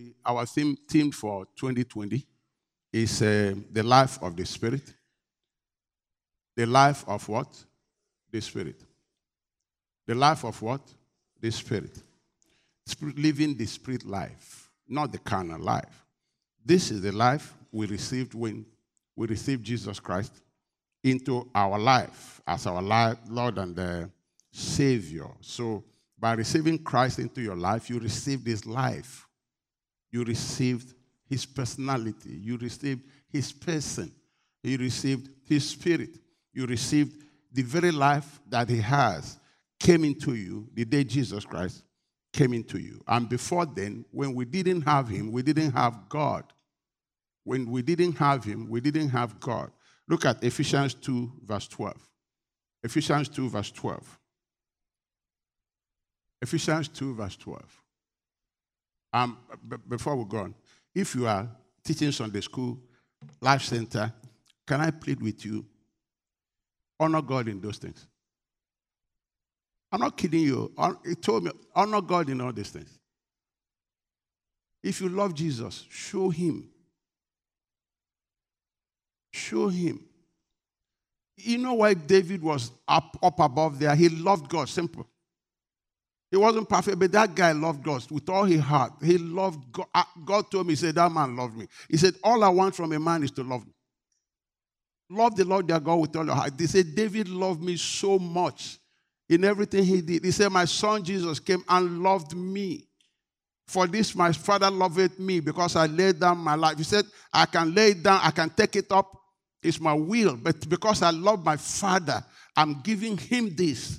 our theme for 2020 is the life of the Spirit. The life of what? The Spirit. The life of what? The Spirit. Living the Spirit life, not the carnal life. This is the life we received when we received Jesus Christ into our life as our Lord and Savior. So by receiving Christ into your life, you received His life. You received His personality. You received His person. You received His Spirit. You received the very life that He has came into you the day Jesus Christ came into you. And before then, when we didn't have Him, we didn't have God. When we didn't have Him, we didn't have God. Look at Ephesians 2, verse 12. Ephesians 2, verse 12. Ephesians 2, verse 12. Before we go on, if you are teaching Sunday school, Life Center, can I plead with you? Honor God in those things. I'm not kidding you. He told me, honor God in all these things. If you love Jesus, show Him. Show Him. You know why David was up above there? He loved God, simple. He wasn't perfect, but that guy loved God with all his heart. He loved God. God told me, He said, that man loved me. He said, all I want from a man is to love me. Love the Lord their God with all your heart. They said, David loved me so much in everything he did. He said, my son Jesus came and loved me. For this my Father loveth me, because I laid down my life. He said, I can lay it down, I can take it up. It's my will. But because I love my Father, I'm giving Him this.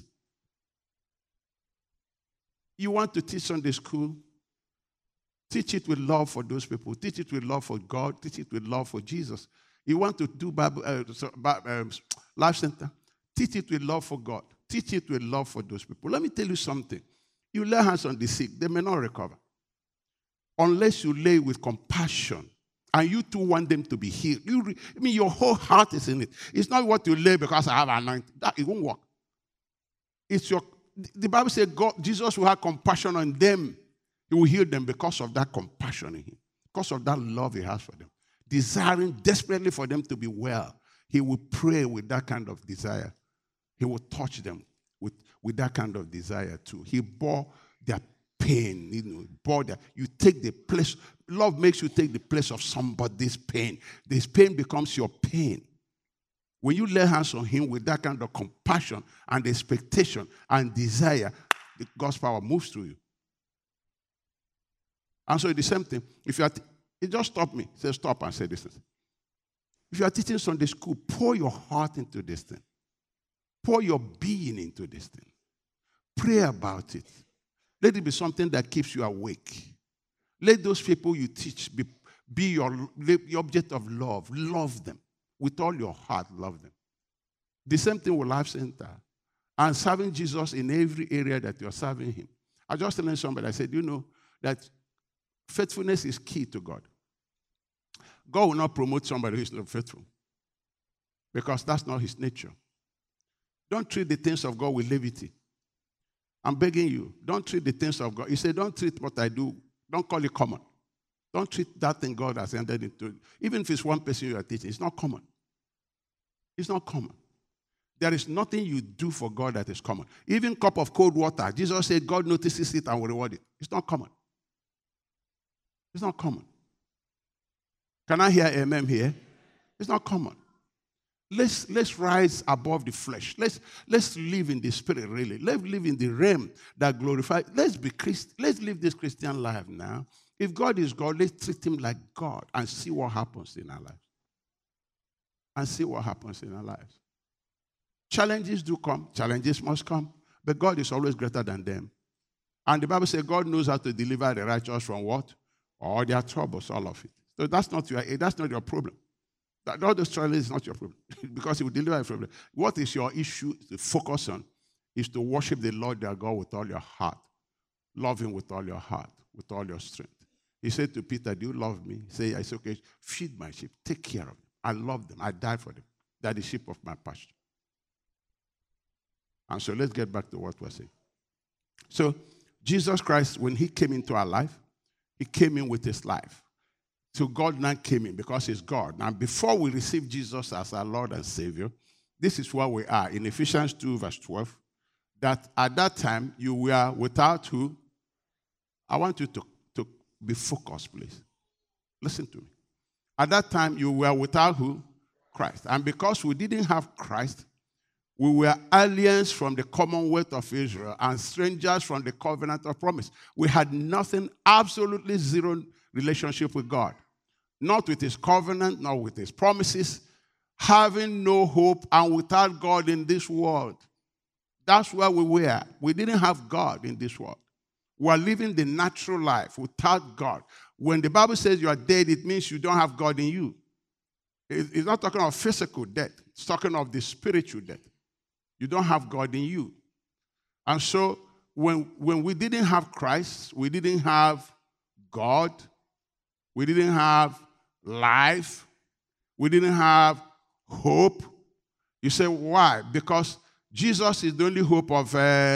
You want to teach Sunday school? Teach it with love for those people. Teach it with love for God. Teach it with love for Jesus. You want to do Life Center? Teach it with love for God. Teach it with love for those people. Let me tell you something. You lay hands on the sick, they may not recover. Unless you lay with compassion and you too want them to be healed. Your whole heart is in it. It's not what you lay because I have anointing. It won't work. The Bible says Jesus will have compassion on them. He will heal them because of that compassion in Him. Because of that love He has for them. Desiring desperately for them to be well. He will pray with that kind of desire. He will touch them with that kind of desire too. He bore their pain. You take the place. Love makes you take the place of somebody's pain. This pain becomes your pain. When you lay hands on Him with that kind of compassion and expectation and desire, God's power moves through you. And so it's the same thing. If you are it just stop me. Say stop and say this thing. If you are teaching Sunday school, pour your heart into this thing. Pour your being into this thing. Pray about it. Let it be something that keeps you awake. Let those people you teach be your object of love. Love them. With all your heart, love them. The same thing with Life Center. And serving Jesus in every area that you're serving Him. I just telling somebody, I said, you know, that faithfulness is key to God. God will not promote somebody who is not faithful. Because that's not His nature. Don't treat the things of God with levity. I'm begging you, don't treat the things of God. He said, don't treat what I do, don't call it common. Don't treat that thing God has entered into. Even if it's one person you are teaching, it's not common. It's not common. There is nothing you do for God that is common. Even cup of cold water, Jesus said God notices it and will reward it. It's not common. It's not common. Can I hear amen here? It's not common. Let's rise above the flesh. Let's live in the Spirit, really. Let's live in the realm that glorifies. Let's live this Christian life now. If God is God, let's treat Him like God and see what happens in our lives. And see what happens in our lives. Challenges do come. Challenges must come. But God is always greater than them. And the Bible says God knows how to deliver the righteous from what? All their troubles, all of it. So that's not your problem. All those challenges is not your problem. Because He will deliver your problem. What is your issue to focus on is to worship the Lord their God with all your heart. Love Him with all your heart, with all your strength. He said to Peter, do you love me? He said, yeah, it's okay. Feed my sheep. Take care of them. I love them. I die for them. They're the sheep of my pasture. And so let's get back to what we're saying. So Jesus Christ, when He came into our life, he came in with his life. So God now came in because he's God. Now, before we receive Jesus as our Lord and Savior, this is where we are in Ephesians 2, verse 12, that at that time you were without who? I want you to be focused, please. Listen to me. At that time you were without who? Christ. And because we didn't have Christ, we were aliens from the commonwealth of Israel and strangers from the covenant of promise. We had nothing, absolutely zero relationship with God. Not with his covenant, not with his promises, having no hope and without God in this world. That's where we were. We didn't have God in this world. We are living the natural life without God. When the Bible says you are dead, it means you don't have God in you. It's not talking of physical death. It's talking of the spiritual death. You don't have God in you. And so when we didn't have Christ, we didn't have God, we didn't have life, we didn't have hope. You say, why? Because Jesus is the only hope of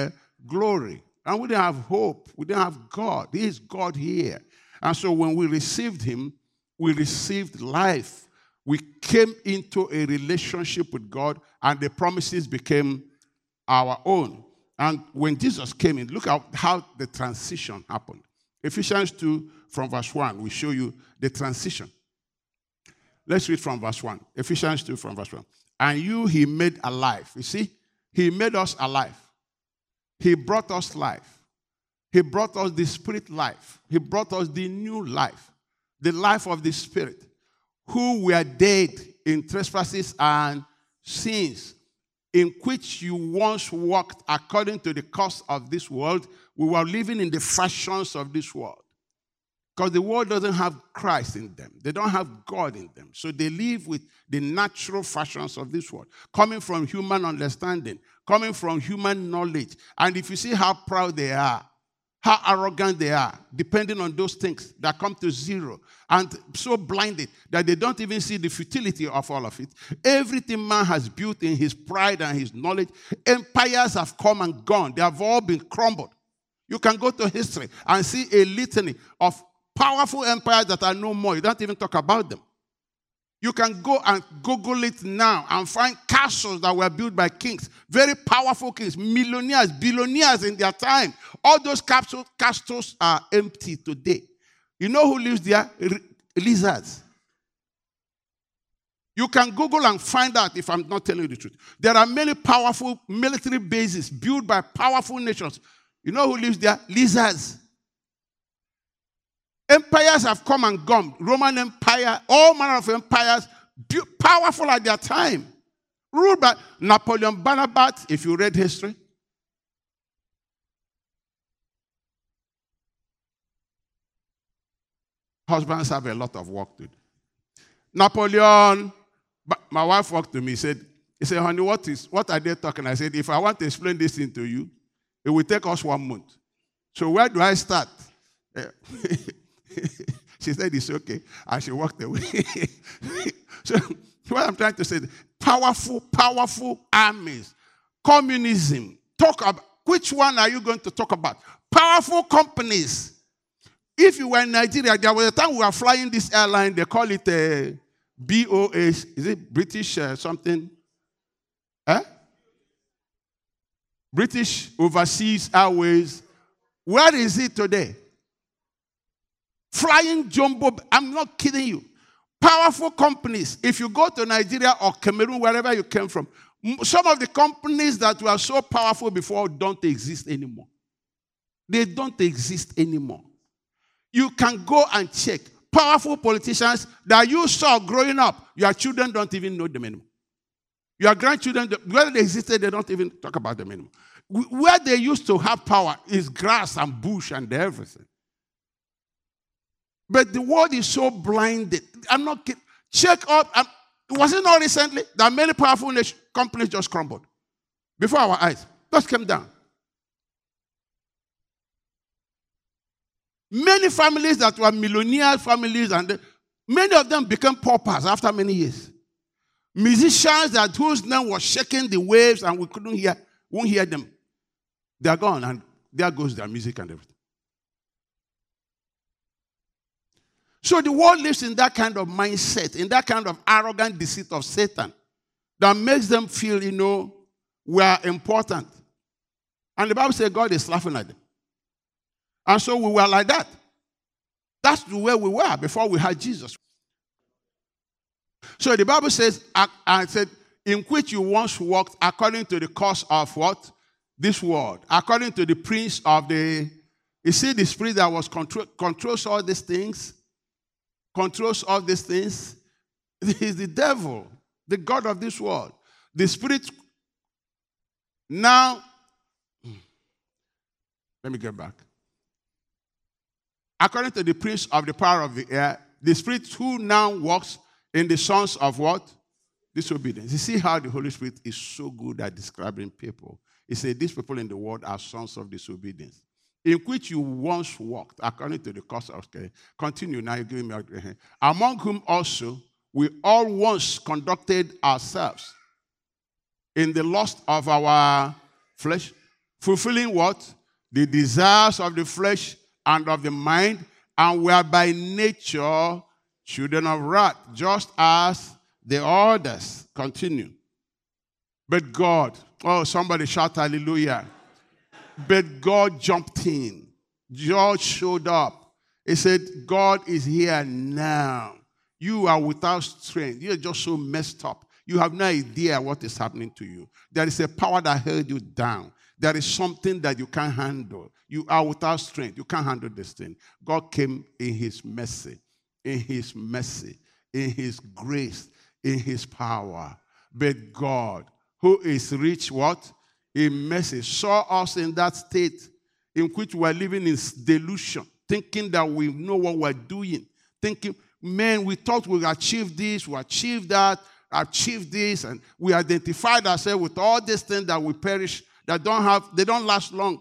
glory. And we didn't have hope. We didn't have God. He is God here. And so when we received him, we received life. We came into a relationship with God, and the promises became our own. And when Jesus came in, look at how the transition happened. Ephesians 2 from verse 1 will show you the transition. Let's read from verse 1. Ephesians 2 from verse 1. And you he made alive. You see, he made us alive. He brought us life. He brought us the spirit life. He brought us the new life, the life of the spirit, who were dead in trespasses and sins, in which you once walked according to the course of this world. We were living in the fashions of this world. Because the world doesn't have Christ in them. They don't have God in them. So they live with the natural fashions of this world, coming from human understanding, coming from human knowledge. And if you see how proud they are, how arrogant they are, depending on those things that come to zero, and so blinded that they don't even see the futility of all of it. Everything man has built in his pride and his knowledge, empires have come and gone. They have all been crumbled. You can go to history and see a litany of powerful empires that are no more. You don't even talk about them. You can go and Google it now and find castles that were built by kings, very powerful kings, millionaires, billionaires in their time. All those castles are empty today. You know who lives there? Lizards. You can Google and find out if I'm not telling you the truth. There are many powerful military bases built by powerful nations. You know who lives there? Lizards. Empires have come and gone. Roman Empire, all manner of empires, powerful at their time. Ruled by Napoleon Bonaparte, if you read history. Husbands have a lot of work to do. Napoleon, my wife walked to me, he said, honey, what are they talking? I said, if I want to explain this thing to you, it will take us 1 month. So where do I start? She said, it's okay. And she walked away. So what I'm trying to say, powerful armies, communism. Talk about, which one are you going to talk about? Powerful companies. If you were in Nigeria, there was a time we were flying this airline, they call it BOA, is it British something? British Overseas Airways. Where is it today? Flying jumbo, I'm not kidding you. Powerful companies. If you go to Nigeria or Cameroon, wherever you came from, some of the companies that were so powerful before don't exist anymore. They don't exist anymore. You can go and check. Powerful politicians that you saw growing up, your children don't even know them anymore. Your grandchildren, whether they existed, they don't even talk about them anymore. Where they used to have power is grass and bush and everything. But the world is so blinded. I'm not kidding. Check up. Was it not recently that many powerful companies just crumbled before our eyes? Just came down. Many families that were millionaire families, and many of them became paupers after many years. Musicians whose name was shaking the waves and we won't hear them. They're gone, and there goes their music and everything. So the world lives in that kind of mindset, in that kind of arrogant deceit of Satan that makes them feel, we are important. And the Bible says God is laughing at them. And so we were like that. That's the way we were before we had Jesus. So the Bible says, I said, in which you once walked according to the course of what? This world. According to the prince of the... You see the spirit that was controls all these things? Controls all these things? He is the devil, the god of this world. The spirit... Now... Let me get back. According to the prince of the power of the air, the spirit who now walks in the sons of what? Disobedience. You see how the Holy Spirit is so good at describing people. He said, these people in the world are sons of disobedience, in which you once walked, according to the course of... Okay, continue now, you're giving me a hand. Among whom also we all once conducted ourselves in the lust of our flesh, fulfilling what? The desires of the flesh and of the mind, and we are by nature children of wrath, just as the others. Continue. But God, oh, somebody shout hallelujah. But God jumped in. God showed up. He said, God is here now. You are without strength. You're just so messed up. You have no idea what is happening to you. There is a power that held you down. There is something that you can't handle. You are without strength. You can't handle this thing. God came in his mercy, in his grace, in his power. But God, who is rich what? In mercy, saw us in that state in which we are living in delusion, thinking that we know what we're doing. Thinking, man, we thought we achieved this, we achieved that, achieved this, and we identified ourselves with all these things that we perish, that they don't last long.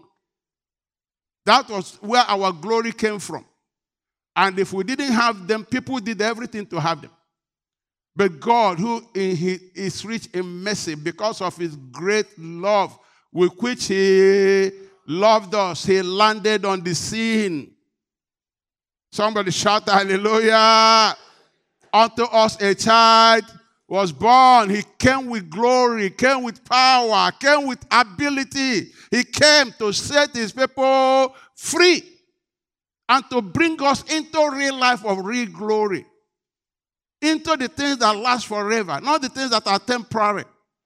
That was where our glory came from. And if we didn't have them, people did everything to have them. But God, who is rich in mercy, because of his great love with which he loved us, he landed on the scene. Somebody shout hallelujah. Unto us a child was born. He came with glory, came with power, came with ability. He came to set his people free and to bring us into real life of real glory. Into the things that last forever, not the things that are temporary.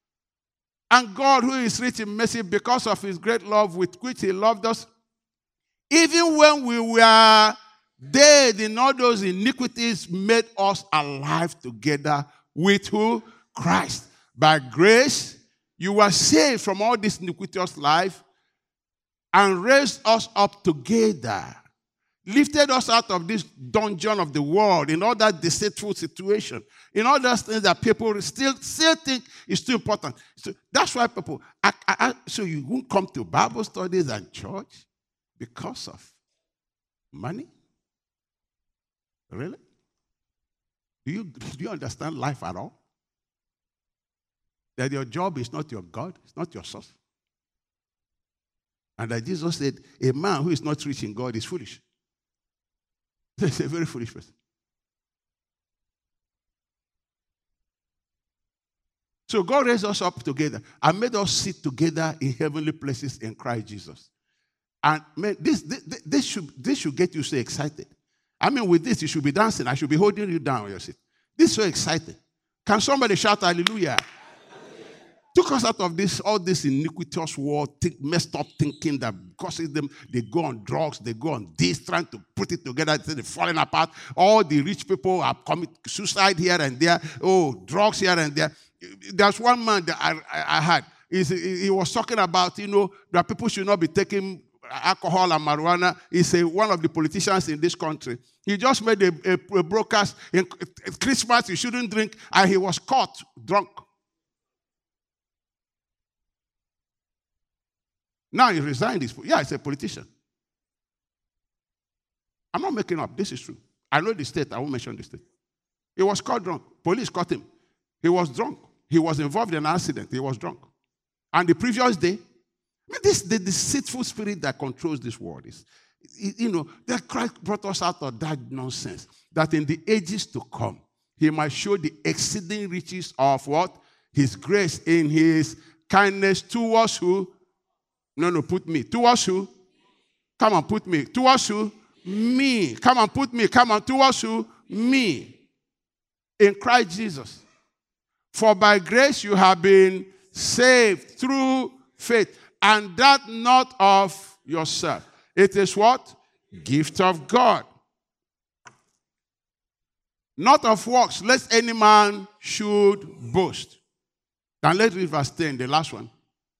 And God, who is rich in mercy, because of his great love with which he loved us, even when we were dead in all those iniquities, made us alive together with who? Christ. By grace, you were saved from all this iniquitous life and raised us up together. Lifted us out of this dungeon of the world, in all that deceitful situation, in all those things that people still think is too important. So that's why people, so you won't come to Bible studies and church because of money? Really? Do you understand life at all? That your job is not your God, it's not your source. And that Jesus said, a man who is not rich in God is foolish. He's a very foolish person. So God raised us up together and made us sit together in heavenly places in Christ Jesus. And man, this should get you so excited. I mean, with this, you should be dancing. I should be holding you down on your seat. This is so exciting. Can somebody shout hallelujah? Took us out of all this iniquitous world, messed up thinking that causes them, they go on drugs, they go on this, trying to put it together, they're falling apart. All the rich people are committing suicide here and there, drugs here and there. There's one man that I had. He was talking about, that people should not be taking alcohol and marijuana. He's one of the politicians in this country. He just made a broadcast. In Christmas, you shouldn't drink, and he was caught drunk. Now he resigned. He's a politician. I'm not making up. This is true. I know the state. I won't mention the state. He was caught drunk. Police caught him. He was drunk. He was involved in an accident. He was drunk. And the previous day, the deceitful spirit that controls this world That Christ brought us out of that nonsense. That in the ages to come, he might show the exceeding riches of what? His grace in his kindness towards who? No, put me. Towards who? Come on, put me. Towards who? Me. Come on, put me. Come on, towards who? Me. In Christ Jesus. For by grace you have been saved through faith. And that not of yourself. It is what? Gift of God. Not of works, lest any man should boast. Now let's read verse 10, the last one.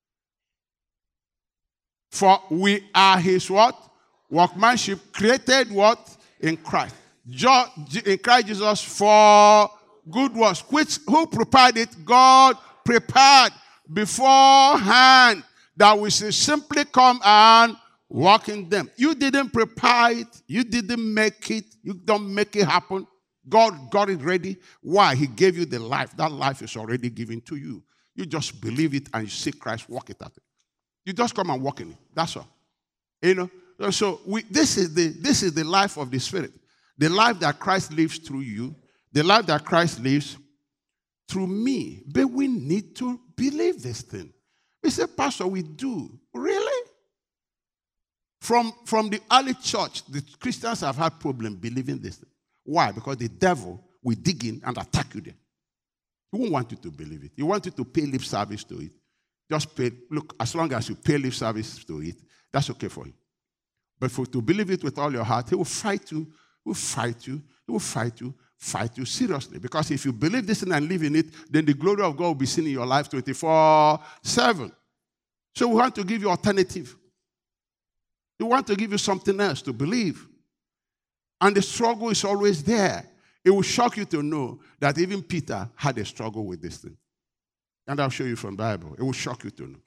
For we are his what? Workmanship, created what? In Christ. In Christ Jesus for good works. Who prepared it? God prepared beforehand that we should simply come and walk in them. You didn't prepare it. You didn't make it. You don't make it happen. God got it ready. Why? He gave you the life. That life is already given to you. You just believe it and you see Christ walk it out. You just come and walk in it. That's all. So this is the life of the Spirit. The life that Christ lives through you. The life that Christ lives through me. But we need to believe this thing. We say, Pastor, we do. Really? From the early church, the Christians have had problem believing this thing. Why? Because the devil will dig in and attack you there. He won't want you to believe it. He wants you to pay lip service to it. Just pay, look, as long as you pay lip service to it, that's okay for him. But to believe it with all your heart, he will fight you. He will fight you. He will fight you seriously. Because if you believe this and live in it, then the glory of God will be seen in your life 24/7. So we want to give you alternative. We want to give you something else to believe. And the struggle is always there. It will shock you to know that even Peter had a struggle with this thing. And I'll show you from the Bible. It will shock you to know.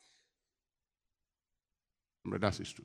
But that is true.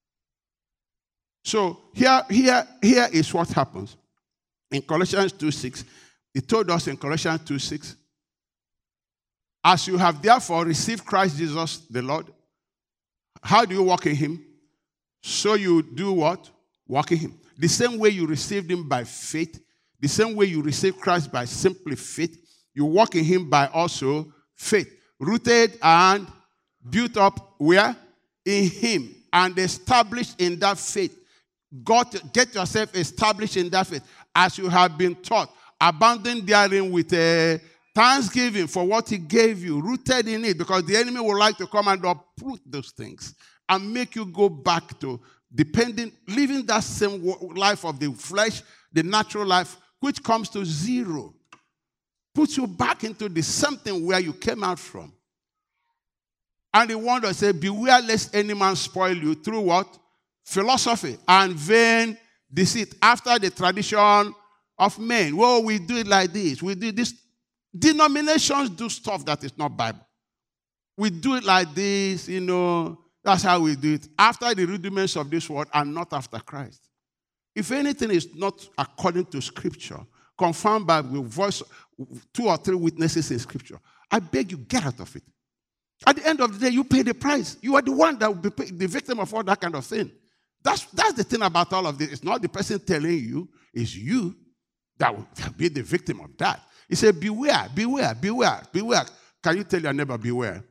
So here is what happens. In Colossians 2:6, it told us in Colossians 2:6, as you have therefore received Christ Jesus the Lord, how do you walk in him? So you do what? Walk in him. The same way you received him by faith, the same way you received Christ by simply faith, you walk in him by also faith. Rooted and built up where? In him. And established in that faith. Get yourself established in that faith. As you have been taught. Abandon therein with a thanksgiving for what he gave you. Rooted in it. Because the enemy would like to come and uproot those things. And make you go back to living that same life of the flesh, the natural life, which comes to zero. Puts you back into the something where you came out from. And the one that said, beware lest any man spoil you through what? Philosophy and vain deceit, after the tradition of men. Well, we do it like this. We do this. Denominations do stuff that is not Bible. We do it like this, That's how we do it. After the rudiments of this world and not after Christ. If anything is not according to Scripture, confirmed by the voice 2 or 3 witnesses in Scripture, I beg you, get out of it. At the end of the day, you pay the price. You are the one that will be the victim of all that kind of thing. That's the thing about all of this. It's not the person telling you, it's you that will be the victim of that. He said, beware, beware, beware, beware. Can you tell your neighbor, beware?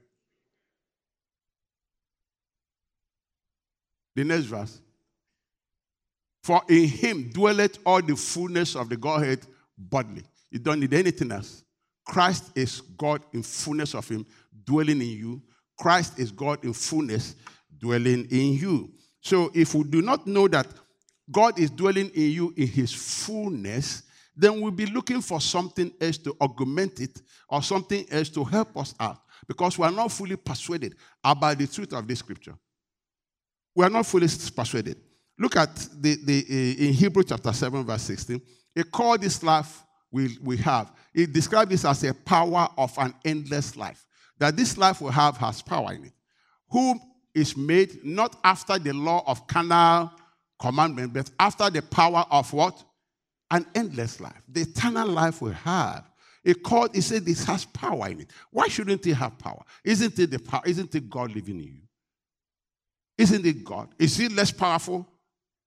The next verse. For in him dwelleth all the fullness of the Godhead bodily. You don't need anything else. Christ is God in fullness of him, dwelling in you. Christ is God in fullness, dwelling in you. So if we do not know that God is dwelling in you in his fullness, then we'll be looking for something else to augment it or something else to help us out because we are not fully persuaded about the truth of this scripture. We are not fully persuaded. Look at in Hebrews chapter 7, verse 16. It called this life we have. It described this as a power of an endless life. That this life we have has power in it. Whom is made not after the law of carnal commandment, but after the power of what? An endless life. The eternal life we have. It said this has power in it. Why shouldn't it have power? Isn't it the power? Isn't it God living in you? Isn't it God? Is it less powerful?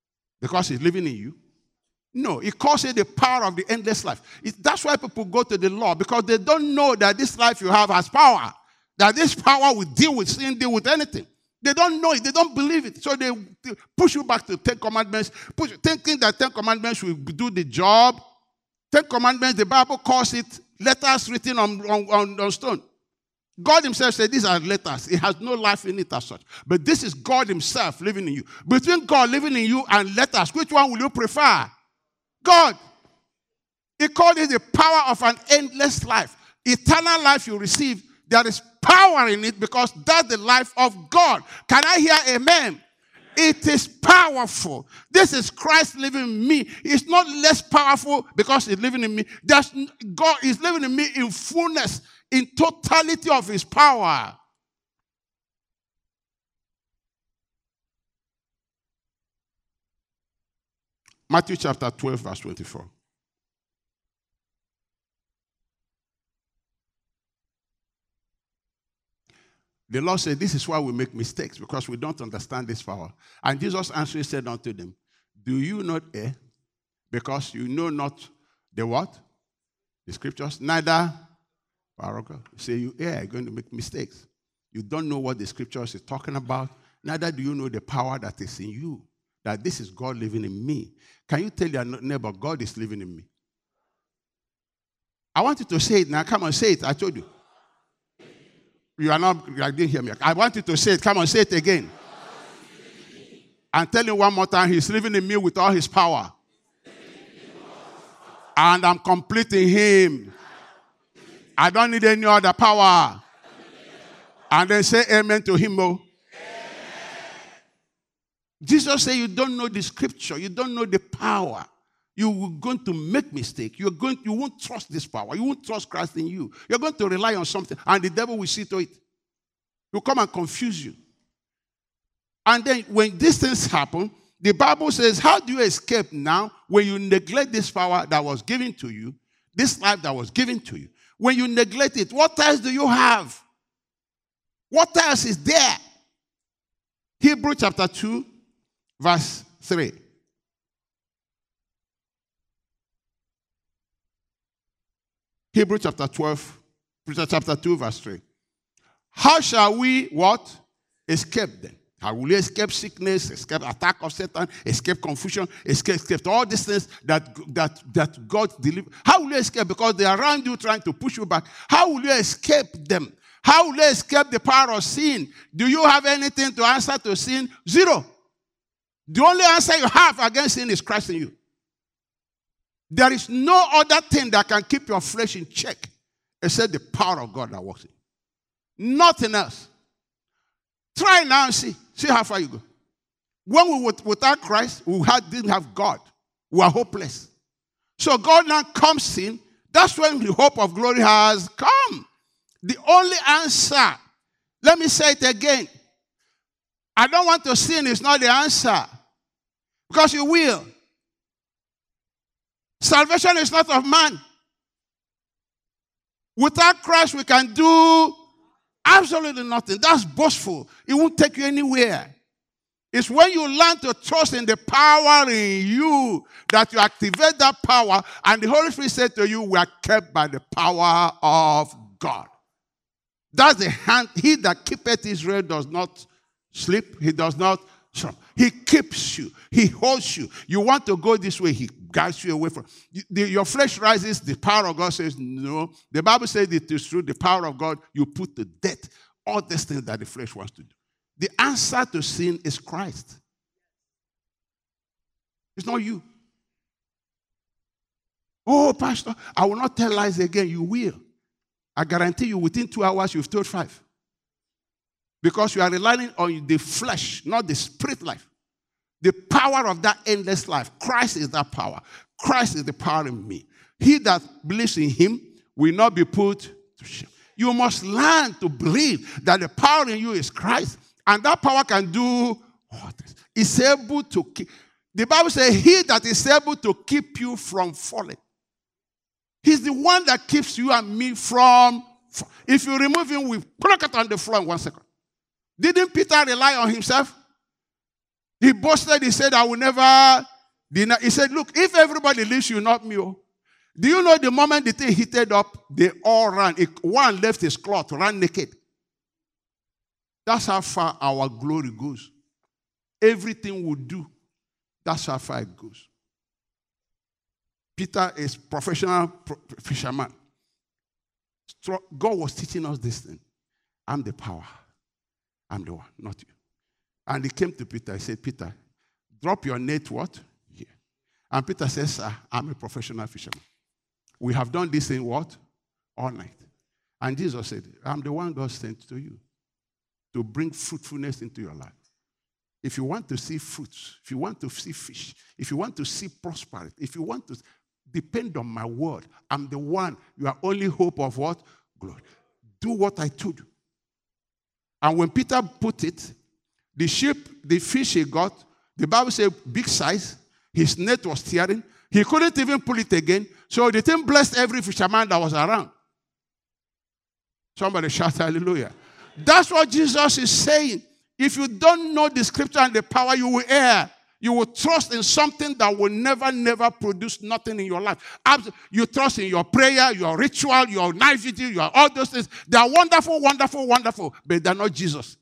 Because he's living in you? No, it calls it the power of the endless life. That's why people go to the law, because they don't know that this life you have has power. That this power will deal with sin, deal with anything. They don't know it. They don't believe it. So they push you back to 10 commandments, thinking that 10 commandments will do the job. 10 commandments, the Bible calls it letters written on stone. God himself said these are letters. It has no life in it as such. But this is God himself living in you. Between God living in you and letters, which one will you prefer? God. He called it the power of an endless life. Eternal life you receive, there is power in it because that's the life of God. Can I hear amen? It is powerful. This is Christ living in me. It's not less powerful because he's living in me. God is living in me in fullness, in totality of his power. Matthew chapter 12, verse 24. The Lord said, this is why we make mistakes, because we don't understand this power. And Jesus answering said unto them, do you not err? Because you know not the what? The scriptures. Neither power of God. Say you err, you're going to make mistakes. You don't know what the scriptures is talking about. Neither do you know the power that is in you. That this is God living in me. Can you tell your neighbor, God is living in me? I want you to say it now. Come on, say it. I told you. You didn't hear me. I want you to say it. Come on, say it again. And tell him one more time, he's living in me with all his power. And I'm complete in him. I don't need any other power. And then say amen to him. Oh. Jesus said you don't know the scripture. You don't know the power. You're going to make mistake. You won't trust this power. You won't trust Christ in you. You're going to rely on something. And the devil will see to it. He'll come and confuse you. And then when these things happen, the Bible says, how do you escape now when you neglect this power that was given to you, this life that was given to you? When you neglect it, what else do you have? What else is there? Hebrews chapter 2, verse 3. Hebrews chapter 2, verse 3. How shall we what? Escape them. How will you escape sickness, escape attack of Satan, escape confusion, escape all these things that God delivers? How will you escape? Because they are around you trying to push you back. How will you escape them? How will you escape the power of sin? Do you have anything to answer to sin? Zero. The only answer you have against sin is Christ in you. There is no other thing that can keep your flesh in check except the power of God that works in you. Nothing else. Try now and see. See how far you go. When we were without Christ, we didn't have God. We were hopeless. So God now comes in. That's when the hope of glory has come. The only answer. Let me say it again. I don't want to sin is not the answer. Because you will. Salvation is not of man. Without Christ, we can do absolutely nothing. That's boastful. It won't take you anywhere. It's when you learn to trust in the power in you that you activate that power, and the Holy Spirit said to you, we are kept by the power of God. That's the hand. He that keepeth Israel does not sleep. He does not sleep. He keeps you. He holds you. You want to go this way, he guides you away from. Your flesh rises, the power of God says no. The Bible says it is through the power of God you put to death all these things that the flesh wants to do. The answer to sin is Christ. It's not you. Oh, Pastor, I will not tell lies again. You will. I guarantee you within 2 hours you've told 5. Because you are relying on the flesh, not the spirit life. The power of that endless life. Christ is that power. Christ is the power in me. He that believes in him will not be put to shame. You must learn to believe that the power in you is Christ. And that power can do what? It's able to keep. The Bible says, he that is able to keep you from falling. He's the one that keeps you and me from. If you remove him, we pluck it on the floor in 1 second. Didn't Peter rely on himself? He boasted, he said, I will never He said, look, if everybody leaves you, not me. Oh. Do you know the moment the thing heated up, they all ran. One left his cloth, ran naked. That's how far our glory goes. Everything we do, that's how far it goes. Peter is professional fisherman. God was teaching us this thing. I'm the power. I'm the one, not you. And he came to Peter. He said, Peter, drop your net what? Here. And Peter says, sir, I'm a professional fisherman. We have done this in what? All night. And Jesus said, I'm the one God sent to you to bring fruitfulness into your life. If you want to see fruits, if you want to see fish, if you want to see prosperity, if you want to depend on my word, I'm the one. You are only hope of what? Glory. Do what I told you. And when Peter put it, the fish he got, the Bible says big size, his net was tearing. He couldn't even pull it again. So the thing blessed every fisherman that was around. Somebody shout hallelujah. That's what Jesus is saying. If you don't know the scripture and the power, you will err. You will trust in something that will never produce nothing in your life. You trust in your prayer, your ritual, your night vigil, your all those things. They are wonderful, wonderful, wonderful, but they're not Jesus.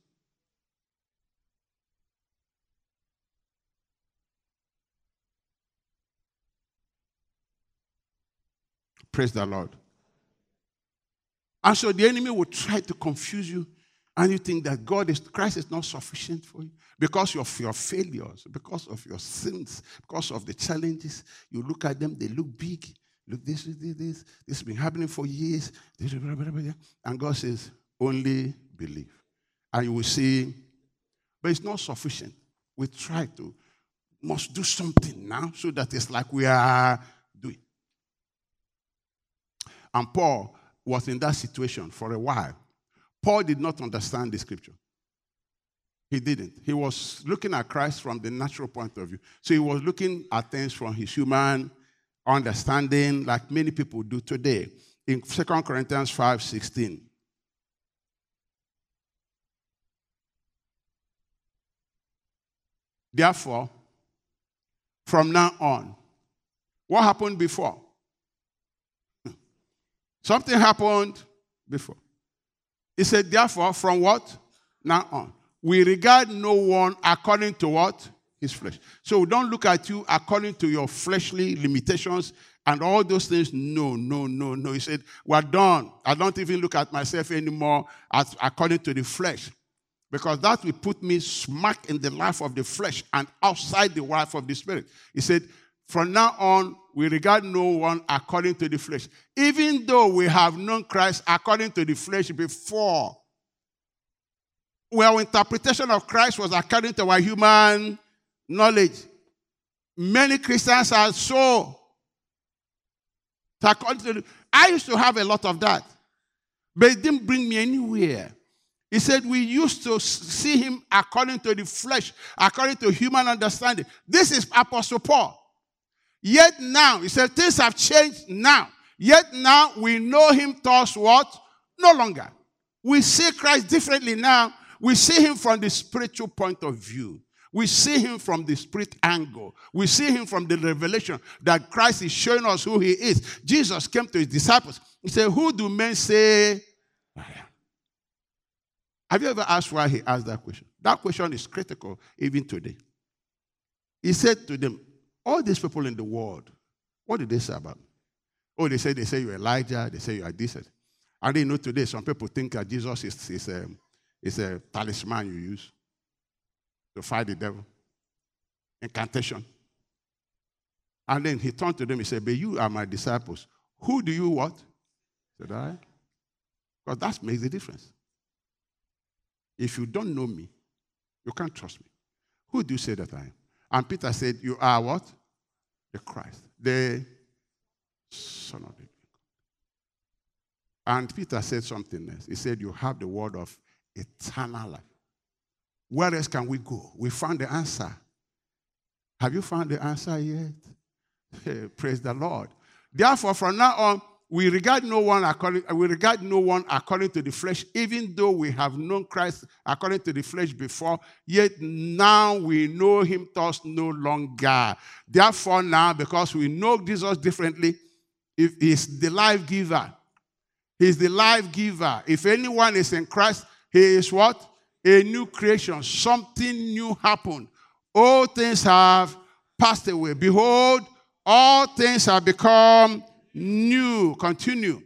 Praise the Lord. And so the enemy will try to confuse you, and you think that Christ is not sufficient for you because of your failures, because of your sins, because of the challenges. You look at them, they look big. Look, this has been happening for years. And God says, only believe. And you will see, but it's not sufficient. We must do something now so that it's like we are doing. And Paul was in that situation for a while. Paul did not understand the scripture. He didn't. He was looking at Christ from the natural point of view. So he was looking at things from his human understanding, like many people do today. In 2 Corinthians 5:16. Therefore, from now on, what happened before? Something happened before. He said, therefore, from what? Now on. We regard no one according to what? His flesh. So we don't look at you according to your fleshly limitations and all those things. No. He said, we're done. I don't even look at myself anymore according to the flesh. Because that will put me smack in the life of the flesh and outside the life of the spirit. He said, from now on, we regard no one according to the flesh. Even though we have known Christ according to the flesh before, our interpretation of Christ was according to our human knowledge. Many Christians are so. I used to have a lot of that, but it didn't bring me anywhere. He said we used to see him according to the flesh, according to human understanding. This is Apostle Paul. Yet now, he said, things have changed now. Yet now, we know him thus what? No longer. We see Christ differently now. We see him from the spiritual point of view. We see him from the spirit angle. We see him from the revelation that Christ is showing us who he is. Jesus came to his disciples. He said, who do men say I am? Have you ever asked why he asked that question? That question is critical even today. He said to them, all these people in the world, what did they say about me? Oh, they say you're Elijah. They say you are this. I didn't know today some people think that Jesus is a talisman you use to fight the devil. Incantation. And then he turned to them and said, but you are my disciples. Who do you what? Said I? Because that makes the difference. If you don't know me, you can't trust me. Who do you say that I am? And Peter said, you are what? The Christ, the Son of the Living God. And Peter said something else. He said, you have the word of eternal life. Where else can we go? We found the answer. Have you found the answer yet? Praise the Lord. Therefore, from now on, we regard no one according to the flesh, even though we have known Christ according to the flesh before, yet now we know him thus no longer. Therefore now, because we know Jesus differently, if he's the life giver. He's the life giver. If anyone is in Christ, he is what? A new creation. Something new happened. All things have passed away. Behold, all things have become new. Continue.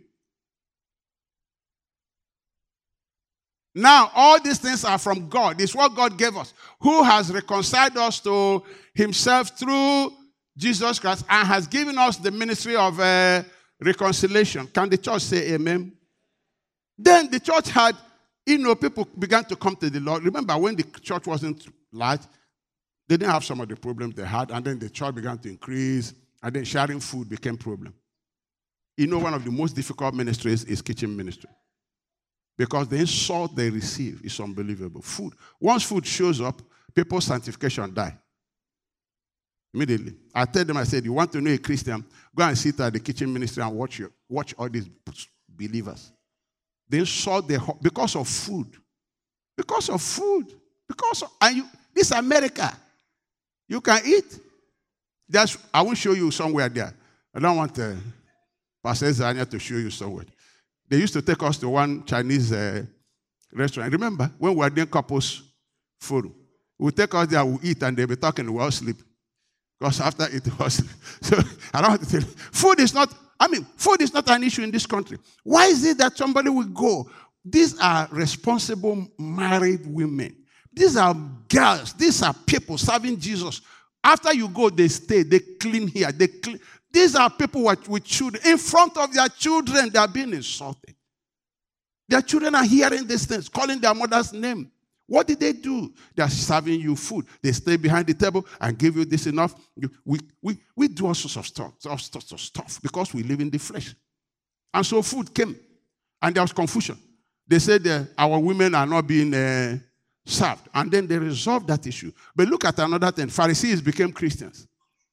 Now, all these things are from God. It's what God gave us, who has reconciled us to himself through Jesus Christ and has given us the ministry of reconciliation. Can the church say amen? Then the church had, people began to come to the Lord. Remember, when the church wasn't large, they didn't have some of the problems they had, and then the church began to increase, and then sharing food became a problem. One of the most difficult ministries is kitchen ministry. Because the insult they receive is unbelievable. Food. Once food shows up, people's sanctification die. Immediately. I tell them, I said, you want to know a Christian, go and sit at the kitchen ministry and watch all these believers. They insult because of food. Because of food. This is America. You can eat. I will show you somewhere there. I don't want Pastor Zania to show you somewhere. They used to take us to one Chinese restaurant. Remember, when we were doing couples food, we take us there, we eat, and they'll be talking, we'll sleep. Because after it was sleep. So I don't want to tell you. Food is not an issue in this country. Why is it that somebody will go? These are responsible married women. These are girls. These are people serving Jesus. After you go, they stay. They clean here. They clean. These are people with children. In front of their children, they are being insulted. Their children are hearing these things, calling their mother's name. What did they do? They are serving you food. They stay behind the table and give you this enough. We do all sorts of stuff because we live in the flesh. And so food came, and there was confusion. They said our women are not being served. And then they resolved that issue. But look at another thing. Pharisees became Christians.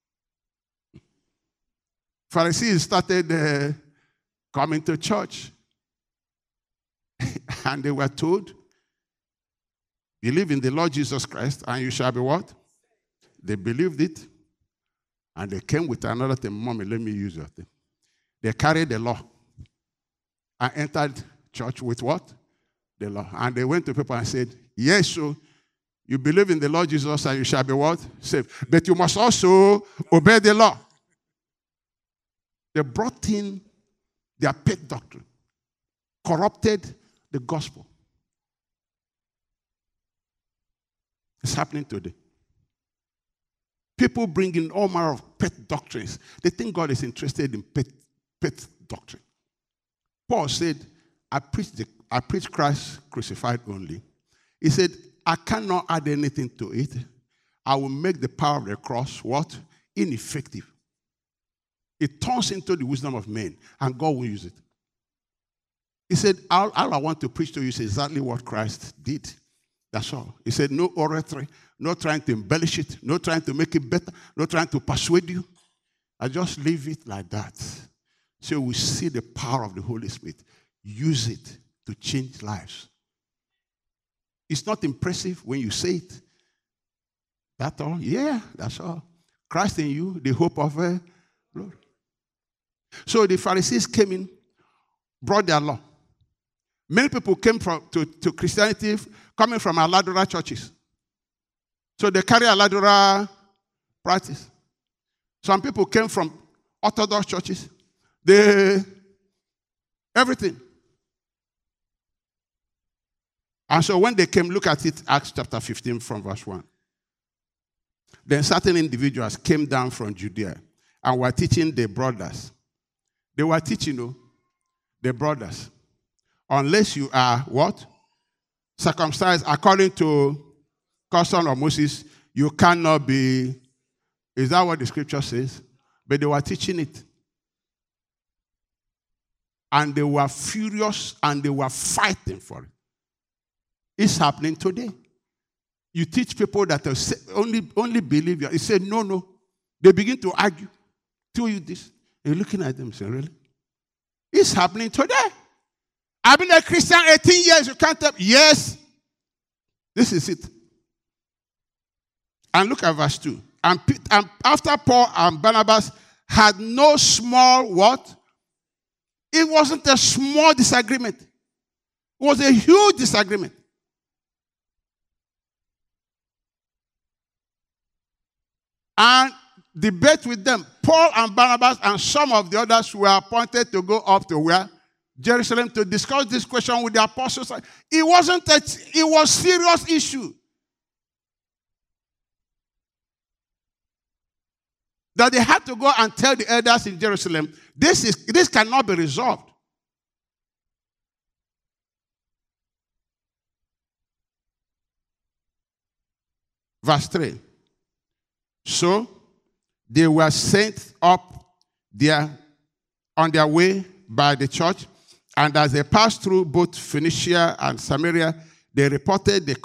Pharisees started coming to church. And they were told, believe in the Lord Jesus Christ and you shall be what? They believed it. And they came with another thing. Mommy, let me use your thing. They carried the law and entered church with what? The law. And they went to people and said, yes, so you believe in the Lord Jesus and you shall be what? Saved. But you must also obey the law. They brought in their pet doctrine, corrupted the gospel. It's happening today. People bring in all manner of pet doctrines. They think God is interested in pet doctrine. Paul said, I preach Christ crucified only. He said, I cannot add anything to it. I will make the power of the cross what? Ineffective. It turns into the wisdom of men, and God will use it. He said, all I want to preach to you is exactly what Christ did. That's all. He said, no oratory, no trying to embellish it, no trying to make it better, no trying to persuade you. I just leave it like that. So we see the power of the Holy Spirit. Use it to change lives. It's not impressive when you say it. That's all? Yeah, that's all. Christ in you, the hope of glory. So the Pharisees came in, brought their law. Many people came to Christianity coming from Aladura churches. So they carry Aladura practice. Some people came from Orthodox churches. Everything. And so when they came, look at it, Acts chapter 15 from verse 1. Then certain individuals came down from Judea and were teaching the brothers. They were teaching, the brothers. Unless you are what? Circumcised according to custom of Moses, you cannot be. Is that what the scripture says? But they were teaching it. And they were furious and they were fighting for it. It's happening today. You teach people that only believe you. He said, no. They begin to argue. Tell you this. And you're looking at them and saying, really? It's happening today. I've been a Christian 18 years. You can't tell. Yes. This is it. And look at verse 2. And after Paul and Barnabas had no small what? It wasn't a small disagreement. It was a huge disagreement. And debate with them. Paul and Barnabas and some of the others were appointed to go up to where? Jerusalem, to discuss this question with the apostles. It was a serious issue. That they had to go and tell the elders in Jerusalem, this cannot be resolved. Verse 3. So they were sent up there on their way by the church, and as they passed through both Phoenicia and Samaria, they reported the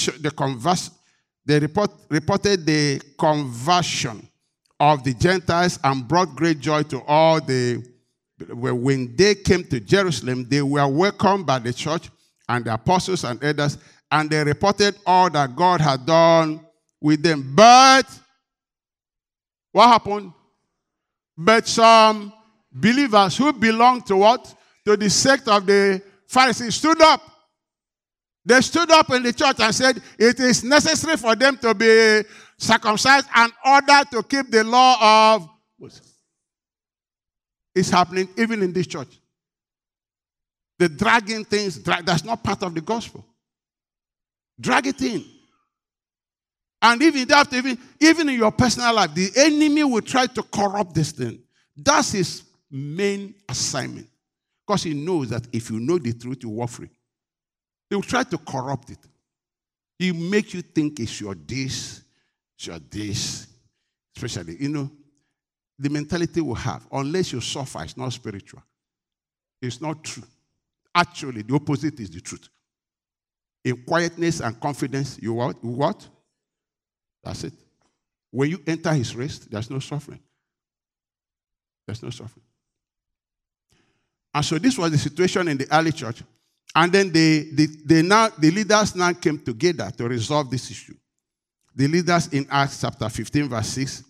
conversion of the Gentiles and brought great joy to all when they came to Jerusalem, they were welcomed by the church and the apostles and elders, and they reported all that God had done with them. But what happened? But some believers who belonged to what? To the sect of the Pharisees stood up. They stood up in the church and said, it is necessary for them to be circumcised in order to keep the law of Moses. It's happening even in this church. The dragging things, that's not part of the gospel. Drag it in. And even in your personal life, the enemy will try to corrupt this thing. That's his main assignment. Because he knows that if you know the truth, you walk free. He will try to corrupt it. He will make you think it's your this, it's your this. Especially, the mentality we have, unless you suffer, it's not spiritual. It's not true. Actually, the opposite is the truth. In quietness and confidence, you what? That's it. When you enter his rest, there's no suffering. There's no suffering. And so this was the situation in the early church. And then the leaders now came together to resolve this issue. The leaders in Acts chapter 15, verse 6.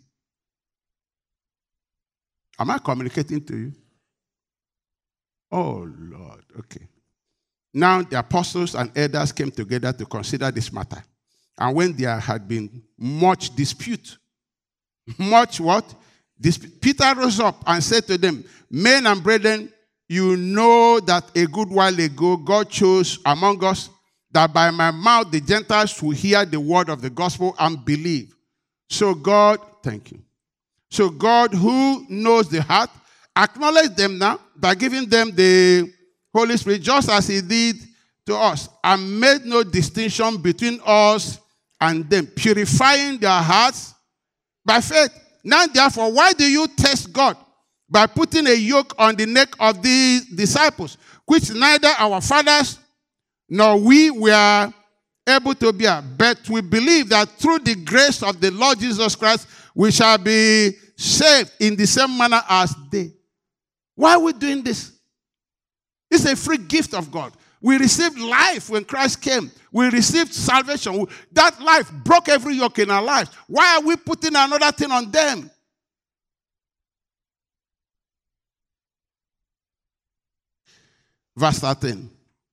Am I communicating to you? Oh, Lord. Okay. Now the apostles and elders came together to consider this matter. And when there had been much dispute, much what? Peter rose up and said to them, men and brethren, you know that a good while ago God chose among us that by my mouth the Gentiles will hear the word of the gospel and believe. So God, thank you. So God, who knows the heart, acknowledged them now by giving them the Holy Spirit, just as he did to us, and made no distinction between us and them, purifying their hearts by faith. Now, therefore, why do you test God? By putting a yoke on the neck of these disciples, which neither our fathers nor we were able to bear. But we believe that through the grace of the Lord Jesus Christ, we shall be saved in the same manner as they. Why are we doing this? It's a free gift of God. We received life when Christ came. We received salvation. That life broke every yoke in our lives. Why are we putting another thing on them? Verse 13.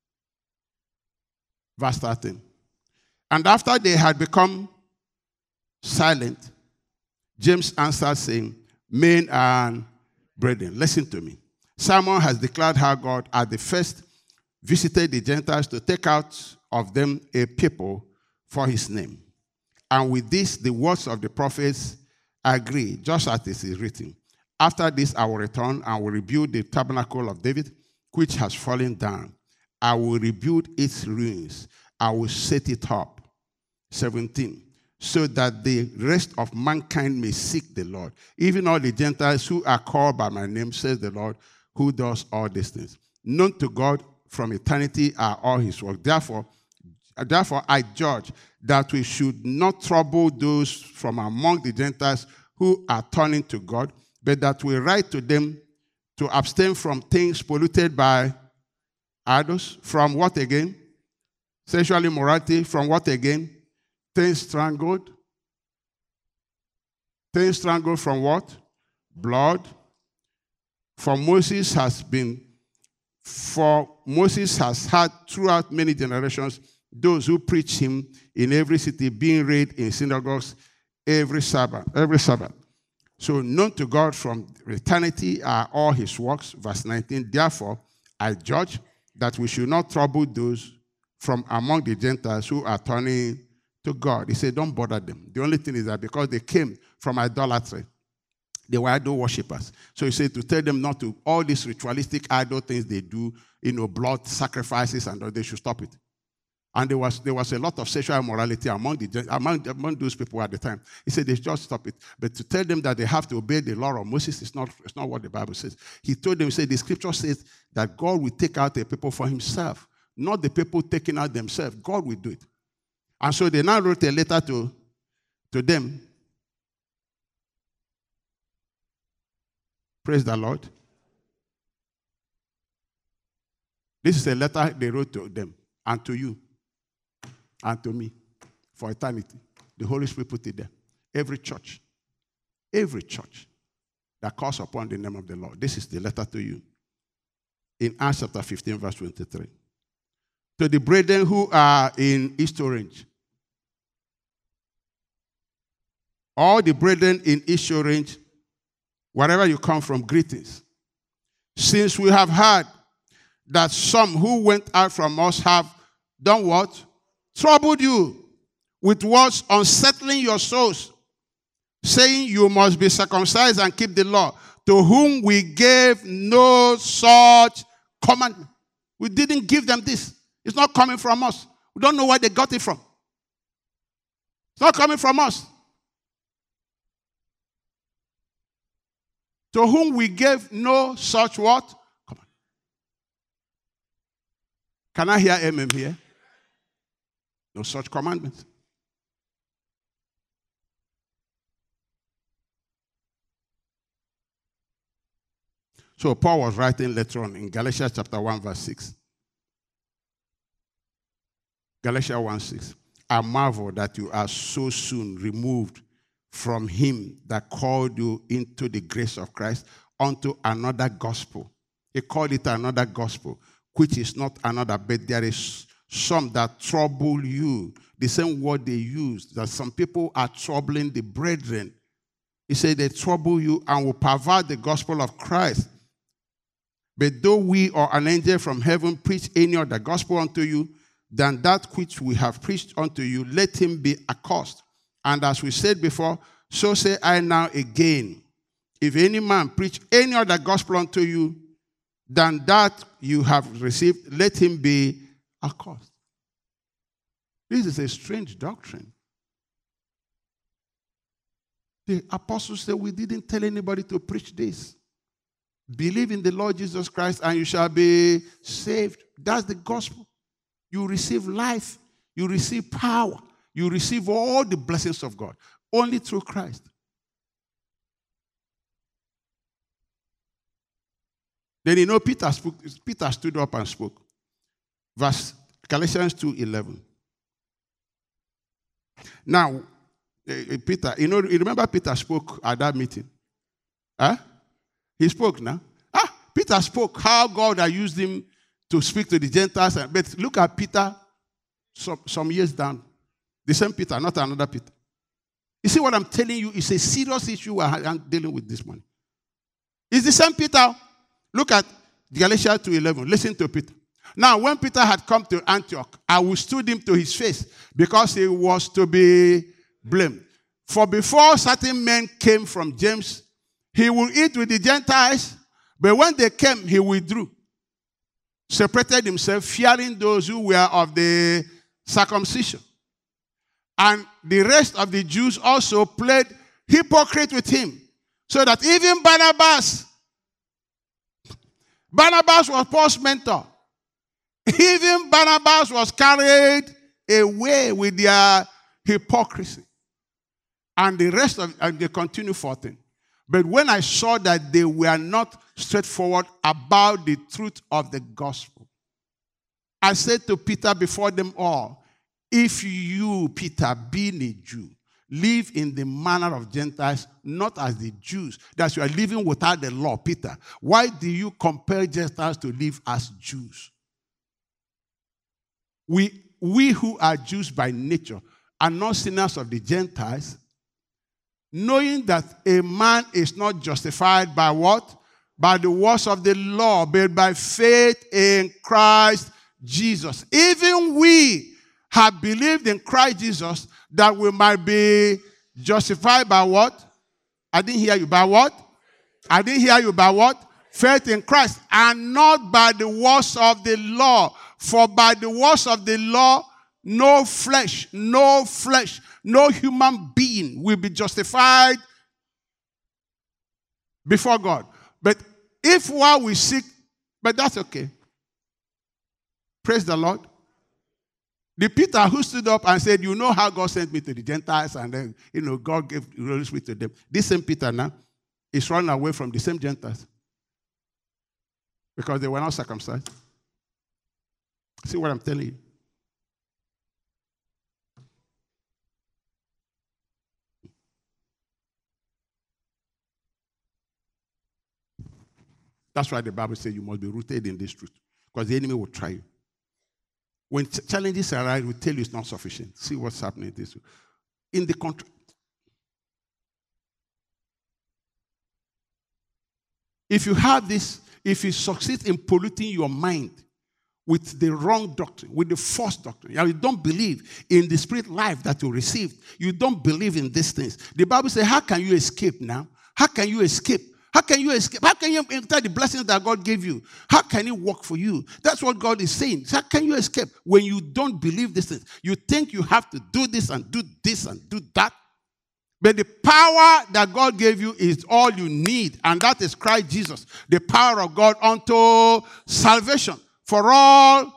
Verse 13. And after they had become silent, James answered, saying, men and brethren, listen to me. Simon has declared how God at the first visited the Gentiles to take out of them a people for his name. And with this, the words of the prophets agree, just as it is written. After this, I will return and will rebuild the tabernacle of David, which has fallen down. I will rebuild its ruins. I will set it up. 17. So that the rest of mankind may seek the Lord. Even all the Gentiles who are called by my name, says the Lord, who does all these things. Known to God from eternity are all his works. Therefore, I judge that we should not trouble those from among the Gentiles who are turning to God, but that we write to them to abstain from things polluted by idols. From what again? Sexual immorality. From what again? Things strangled. Things strangled from what? Blood. For Moses has had throughout many generations those who preach him in every city, being read in synagogues every Sabbath. So known to God from eternity are all his works. Verse 19, therefore, I judge that we should not trouble those from among the Gentiles who are turning to God. He said, don't bother them. The only thing is that because they came from idolatry, they were idol worshippers. So he said to tell them not to, all these ritualistic idol things they do, blood sacrifices, and they should stop it. And there was a lot of sexual immorality among those people at the time. He said they just stop it. But to tell them that they have to obey the law of Moses it's not what the Bible says. He told them, he said, the scripture says that God will take out a people for himself, not the people taking out themselves. God will do it. And so they now wrote a letter to them. Praise the Lord. This is a letter they wrote to them and to you and to me for eternity. The Holy Spirit put it there. Every church that calls upon the name of the Lord. This is the letter to you. In Acts chapter 15, verse 23. To the brethren who are in East Orange. All the brethren in East Orange, wherever you come from, greetings. Since we have heard that some who went out from us have done what? Troubled you with words unsettling your souls, saying you must be circumcised and keep the law, to whom we gave no such commandment. We didn't give them this. It's not coming from us. We don't know where they got it from. It's not coming from us. To whom we gave no such what? Command. Can I hear amen here? No such commandment. So Paul was writing later on in Galatians chapter 1 verse 6. Galatians 1:6. I marvel that you are so soon removed from him that called you into the grace of Christ unto another gospel. He called it another gospel, which is not another, but there is some that trouble you. The same word they use, that some people are troubling the brethren. He said they trouble you and will pervert the gospel of Christ. But though we or an angel from heaven preach any other gospel unto you than that which we have preached unto you, let him be accursed. And as we said before, so say I now again, if any man preach any other gospel unto you than that you have received, let him be accursed. This is a strange doctrine. The apostles said, we didn't tell anybody to preach this. Believe in the Lord Jesus Christ and you shall be saved. That's the gospel. You receive life. You receive power. You receive all the blessings of God. Only through Christ. Then Peter stood up and spoke. Galatians 2:11. Now, Peter, you remember Peter spoke at that meeting? Huh? He spoke now. Peter spoke how God had used him to speak to the Gentiles. But look at Peter some years down. The same Peter, not another Peter. You see what I'm telling you? It's a serious issue we're dealing with this morning. It's the same Peter. Look at Galatians 2:11. Listen to Peter. Now, when Peter had come to Antioch, I withstood him to his face because he was to be blamed. For before certain men came from James, he would eat with the Gentiles, but when they came, he withdrew, separated himself, fearing those who were of the circumcision. And the rest of the Jews also played hypocrite with him, so that even Barnabas was Paul's mentor. Even Barnabas was carried away with their hypocrisy. And the rest of, and they continue 14. But when I saw that they were not straightforward about the truth of the gospel, I said to Peter before them all, if you, Peter, being a Jew, live in the manner of Gentiles, not as the Jews, that you are living without the law, Peter, why do you compel Gentiles to live as Jews? We who are Jews by nature are not sinners of the Gentiles, knowing that a man is not justified by what? By the works of the law, but by faith in Christ Jesus. Even we have believed in Christ Jesus that we might be justified by what? I didn't hear you. By what? I didn't hear you. By what? Faith in Christ, and not by the works of the law. For by the works of the law, no flesh, no human being will be justified before God. But if while we seek, but that's okay. Praise the Lord. The Peter who stood up and said, you know how God sent me to the Gentiles, and then, God gave the Holy Spirit to them. This same Peter now is running away from the same Gentiles because they were not circumcised. See what I'm telling you? That's why the Bible says you must be rooted in this truth, because the enemy will try you. When challenges arise, we tell you it's not sufficient. See what's happening this way. In the country. If you have this, if you succeed in polluting your mind with the wrong doctrine, with the false doctrine, and you don't believe in the spirit life that you received, you don't believe in these things. The Bible says, how can you escape now? How can you escape? How can you escape? How can you enter the blessings that God gave you? How can it work for you? That's what God is saying. How can you escape when you don't believe these things? You think you have to do this and do that. But the power that God gave you is all you need, and that is Christ Jesus, the power of God unto salvation for all.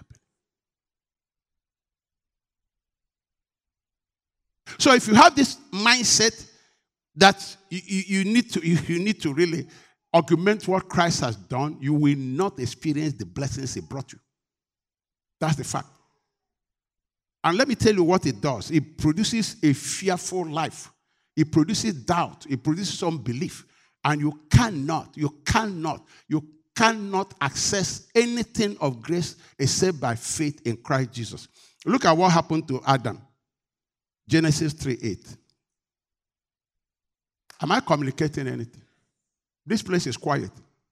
So if you have this mindset that you need to really augment what Christ has done, you will not experience the blessings he brought you. That's the fact. And let me tell you what it does. It produces a fearful life. It produces doubt. It produces unbelief. And you cannot access anything of grace except by faith in Christ Jesus. Look at what happened to Adam. Genesis 3:8. Am I communicating anything? This place is quiet.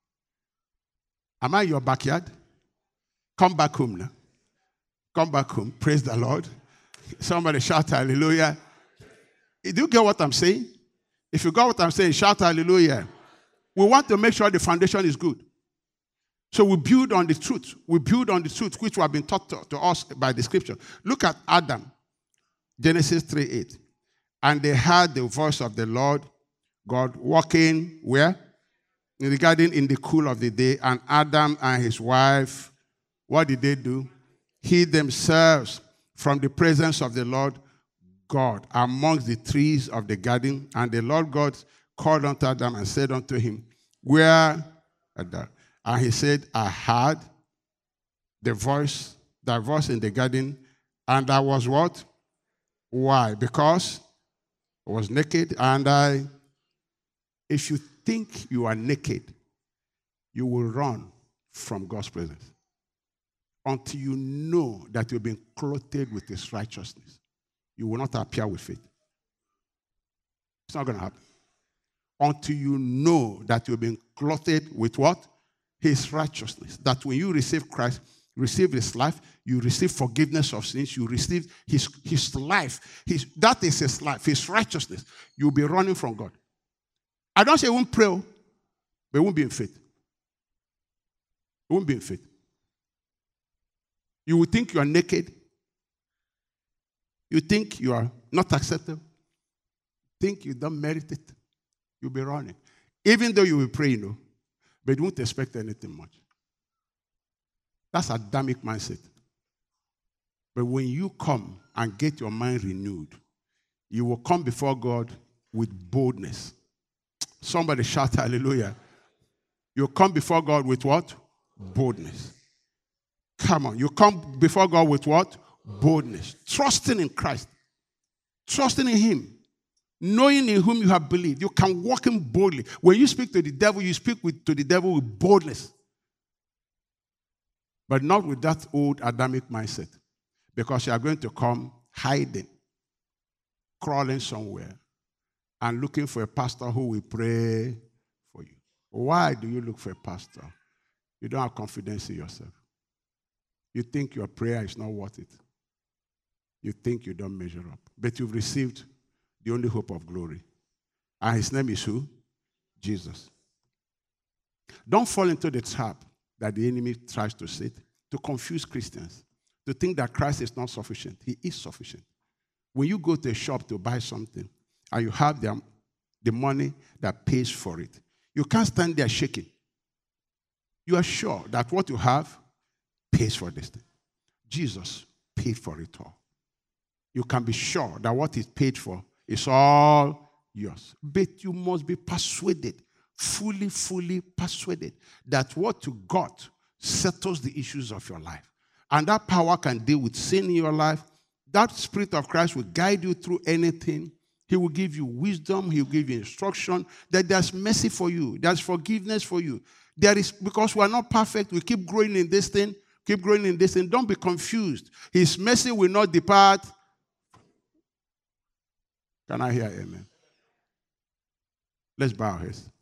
Am I in your backyard? Come back home now. Come back home. Praise the Lord. Somebody shout hallelujah. Do you get what I'm saying? If you got what I'm saying, shout hallelujah. We want to make sure the foundation is good. So we build on the truth. We build on the truth which have been taught to us by the scripture. Look at Adam. Genesis 3:8. And they heard the voice of the Lord God walking where? In the garden in the cool of the day. And Adam and his wife, what did they do? Hid themselves from the presence of the Lord God amongst the trees of the garden. And the Lord God called unto Adam and said unto him, where art thou? And he said, I heard the voice in the garden, and I was what? Why? Because I was naked, and if you think you are naked, you will run from God's presence until you know that you've been clothed with his righteousness. You will not appear with faith. It's not going to happen. Until you know that you've been clothed with what? His righteousness. That when you receive Christ, receive his life, you receive forgiveness of sins, you receive his life. That is his life, his righteousness. You'll be running from God. I don't say you won't pray, but it won't be in faith. It won't be in faith. You will think you are naked. You think you are not acceptable. Think you don't merit it. You'll be running. Even though you will pray, but you won't expect anything much. That's Adamic mindset. But when you come and get your mind renewed, you will come before God with boldness. Somebody shout hallelujah. You come before God with what? Boldness. Come on. You come before God with what? Boldness. Trusting in Christ. Trusting in Him. Knowing in whom you have believed. You can walk in boldly. When you speak to the devil, you speak to the devil with boldness. But not with that old Adamic mindset. Because you are going to come hiding, crawling somewhere, and looking for a pastor who will pray for you. Why do you look for a pastor? You don't have confidence in yourself. You think your prayer is not worth it. You think you don't measure up. But you've received the only hope of glory. And his name is who? Jesus. Don't fall into the trap that the enemy tries to set to confuse Christians, to think that Christ is not sufficient. He is sufficient. When you go to a shop to buy something and you have the money that pays for it, you can't stand there shaking. You are sure that what you have pays for this thing. Jesus paid for it all. You can be sure that what is paid for is all yours. But you must be persuaded, fully persuaded, that what you got settles the issues of your life. And that power can deal with sin in your life. That Spirit of Christ will guide you through anything. He will give you wisdom. He will give you instruction. That there's mercy for you. There's forgiveness for you. There is, because we are not perfect, we keep growing in this thing. Keep growing in this thing. Don't be confused. His mercy will not depart. Can I hear amen? Let's bow our heads.